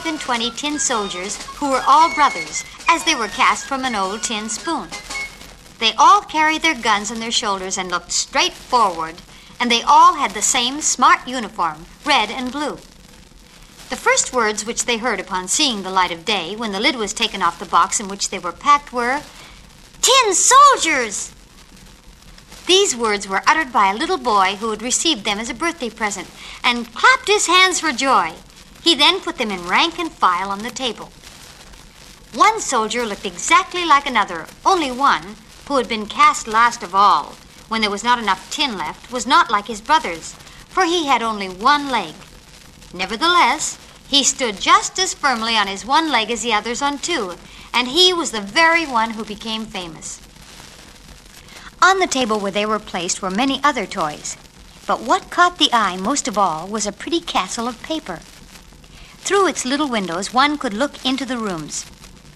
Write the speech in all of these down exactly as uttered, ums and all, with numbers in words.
five and twenty tin soldiers who were all brothers, as they were cast from an old tin spoon. They all carried their guns on their shoulders and looked straight forward, and they all had the same smart uniform, red and blue. The first words which they heard upon seeing the light of day, when the lid was taken off the box in which they were packed, were, "Tin soldiers!" These words were uttered by a little boy who had received them as a birthday present and clapped his hands for joy. He then put them in rank and file on the table. One soldier looked exactly like another, only one, who had been cast last of all, when there was not enough tin left, was not like his brothers, for he had only one leg. Nevertheless, he stood just as firmly on his one leg as the others on two, and he was the very one who became famous. On the table where they were placed were many other toys, but what caught the eye most of all was a pretty castle of paper. Through its little windows one could look into the rooms.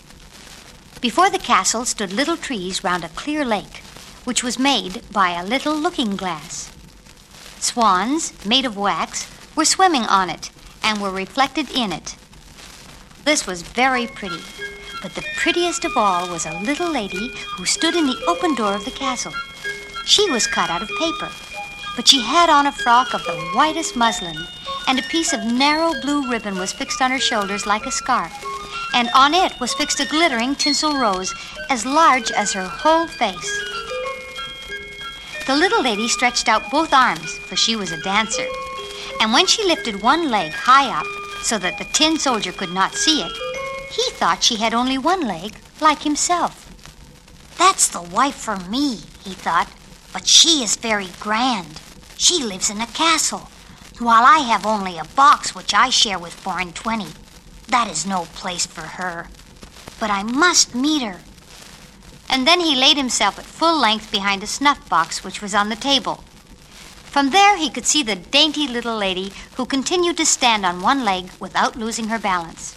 Before the castle stood little trees round a clear lake, which was made by a little looking-glass. Swans, made of wax, were swimming on it and were reflected in it. This was very pretty, but the prettiest of all was a little lady who stood in the open door of the castle. She was cut out of paper, but she had on a frock of the whitest muslin, and a piece of narrow blue ribbon was fixed on her shoulders like a scarf, and on it was fixed a glittering tinsel rose as large as her whole face. The little lady stretched out both arms, for she was a dancer, and when she lifted one leg high up so that the tin soldier could not see it, he thought she had only one leg, like himself. "That's the wife for me," he thought, "but she is very grand. She lives in a castle, while I have only a box which I share with four and twenty. That is no place for her. But I must meet her." And then he laid himself at full length behind a snuff box which was on the table. From there he could see the dainty little lady who continued to stand on one leg without losing her balance.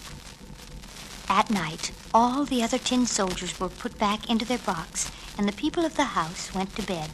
At night, all the other tin soldiers were put back into their box, and the people of the house went to bed.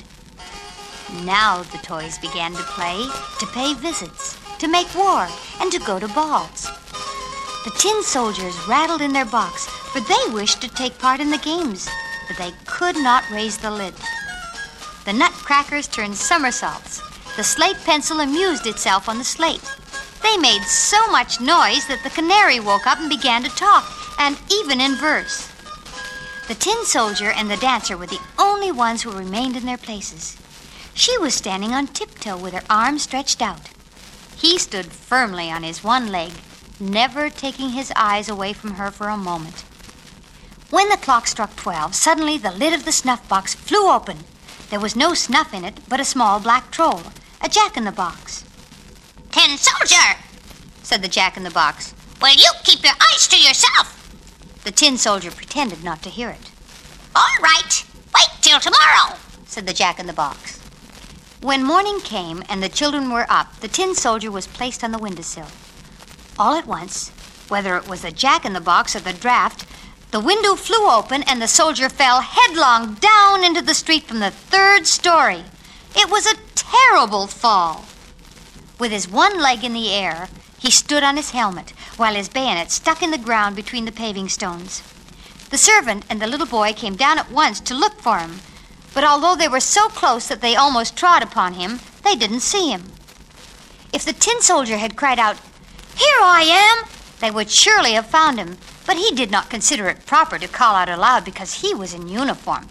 Now the toys began to play, to pay visits, to make war, and to go to balls. The tin soldiers rattled in their box, for they wished to take part in the games, but they could not raise the lid. The nutcrackers turned somersaults. The slate pencil amused itself on the slate. They made so much noise that the canary woke up and began to talk, and even in verse. The tin soldier and the dancer were the only ones who remained in their places. She was standing on tiptoe with her arms stretched out. He stood firmly on his one leg, never taking his eyes away from her for a moment. When the clock struck twelve, suddenly the lid of the snuff box flew open. There was no snuff in it, but a small black troll, a jack-in-the-box. "Tin soldier," said the jack-in-the-box, "will you keep your eyes to yourself?" The tin soldier pretended not to hear it. "All right, wait till tomorrow," said the jack-in-the-box. When morning came and the children were up, the tin soldier was placed on the windowsill. All at once, whether it was the jack-in-the-box or the draft, the window flew open and the soldier fell headlong down into the street from the third story. It was a terrible fall. With his one leg in the air, he stood on his helmet, while his bayonet stuck in the ground between the paving stones. The servant and the little boy came down at once to look for him, but although they were so close that they almost trod upon him, they didn't see him. If the tin soldier had cried out, "Here I am," they would surely have found him, but he did not consider it proper to call out aloud because he was in uniform.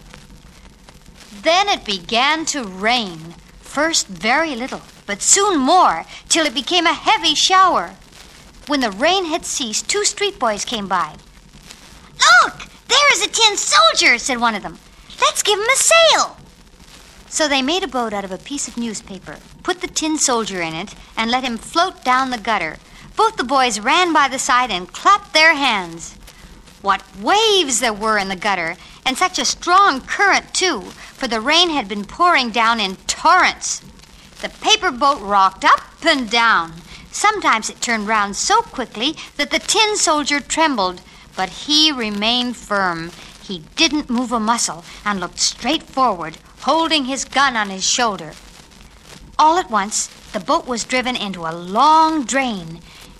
Then it began to rain, first very little, but soon more, till it became a heavy shower. When the rain had ceased, two street boys came by. "Look, there is a tin soldier," said one of them. "Let's give him a sail." So they made a boat out of a piece of newspaper, put the tin soldier in it, and let him float down the gutter. Both the boys ran by the side and clapped their hands. What waves there were in the gutter, and such a strong current, too, for the rain had been pouring down in torrents. The paper boat rocked up and down. Sometimes it turned round so quickly that the tin soldier trembled, but he remained firm. He didn't move a muscle and looked straight forward, holding his gun on his shoulder. All at once, the boat was driven into a long drain,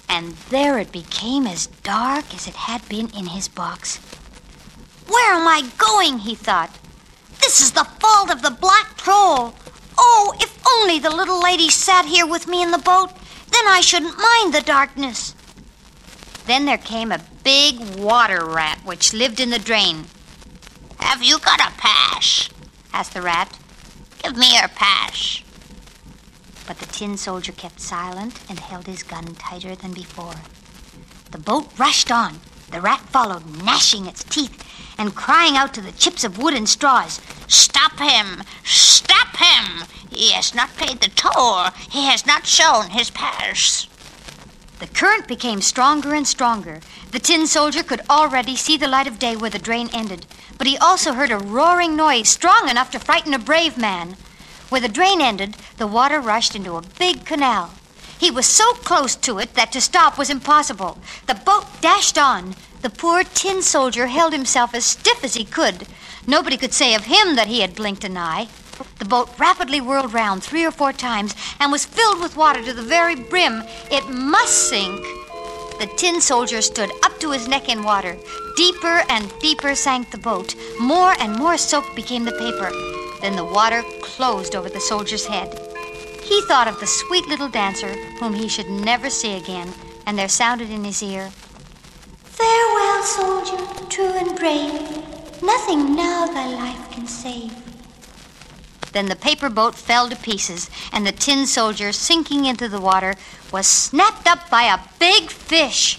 And there it became as dark as it had been in his box. "Where am I going?" he thought. "This is the fault of the black troll. Oh, if only the little lady sat here with me in the boat, then I shouldn't mind the darkness." Then there came a big water rat which lived in the drain. "Have you got a pash?" asked the rat. "Give me your pash." But the tin soldier kept silent and held his gun tighter than before. The boat rushed on. The rat followed, gnashing its teeth and crying out to the chips of wood and straws. "Stop him! Stop him! He has not paid the toll. He has not shown his pash." The current became stronger and stronger. The tin soldier could already see the light of day where the drain ended, but he also heard a roaring noise strong enough to frighten a brave man. Where the drain ended, the water rushed into a big canal. He was so close to it that to stop was impossible. The boat dashed on. The poor tin soldier held himself as stiff as he could. Nobody could say of him that he had blinked an eye. The boat rapidly whirled round three or four times and was filled with water to the very brim. It must sink. The tin soldier stood up to his neck in water. Deeper and deeper sank the boat. More and more soaked became the paper. Then the water closed over the soldier's head. He thought of the sweet little dancer whom he should never see again, and there sounded in his ear, "Farewell, soldier, true and brave. Nothing now thy life can save." Then the paper boat fell to pieces, and the tin soldier, sinking into the water, was snapped up by a big fish.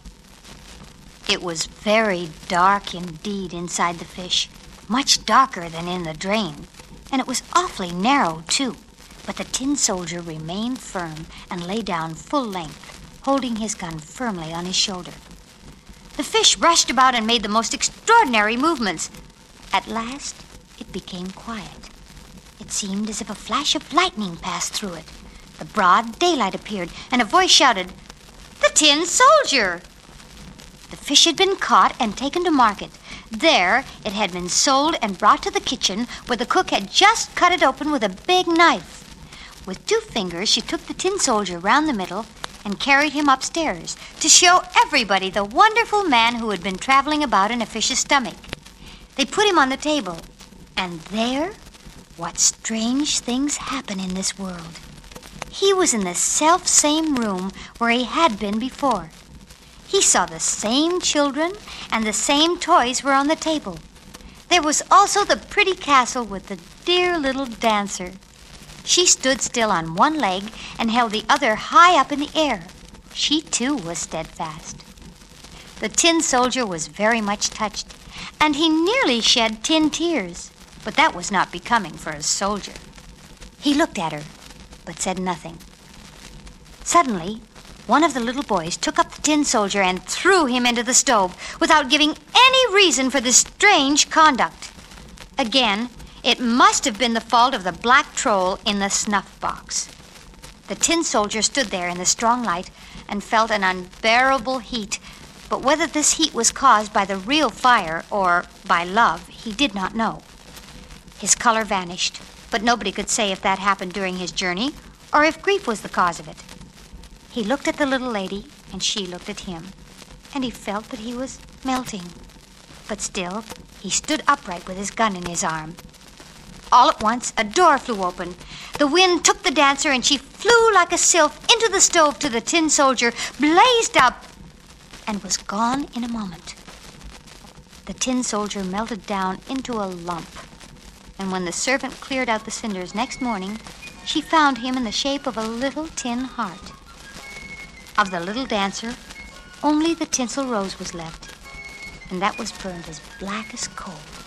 It was very dark indeed inside the fish, much darker than in the drain, and it was awfully narrow, too. But the tin soldier remained firm and lay down full length, holding his gun firmly on his shoulder. The fish rushed about and made the most extraordinary movements. At last, it became quiet. It seemed as if a flash of lightning passed through it. The broad daylight appeared, and a voice shouted, "The tin soldier!" The fish had been caught and taken to market. There, it had been sold and brought to the kitchen, where the cook had just cut it open with a big knife. With two fingers, she took the tin soldier round the middle and carried him upstairs to show everybody the wonderful man who had been traveling about in a fish's stomach. They put him on the table, and there, what strange things happen in this world. He was in the self-same room where he had been before. He saw the same children, and the same toys were on the table. There was also the pretty castle with the dear little dancer. She stood still on one leg and held the other high up in the air. She, too, was steadfast. The tin soldier was very much touched, and he nearly shed tin tears, but that was not becoming for a soldier. He looked at her, but said nothing. Suddenly, one of the little boys took up the tin soldier and threw him into the stove without giving any reason for this strange conduct. Again, it must have been the fault of the black troll in the snuff box. The tin soldier stood there in the strong light and felt an unbearable heat, but whether this heat was caused by the real fire or by love, he did not know. His color vanished, but nobody could say if that happened during his journey or if grief was the cause of it. He looked at the little lady, and she looked at him, and he felt that he was melting. But still, he stood upright with his gun in his arm. All at once, a door flew open. The wind took the dancer, and she flew like a sylph into the stove to the tin soldier, blazed up, and was gone in a moment. The tin soldier melted down into a lump, and when the servant cleared out the cinders next morning, she found him in the shape of a little tin heart. Of the little dancer, only the tinsel rose was left, and that was burned as black as coal.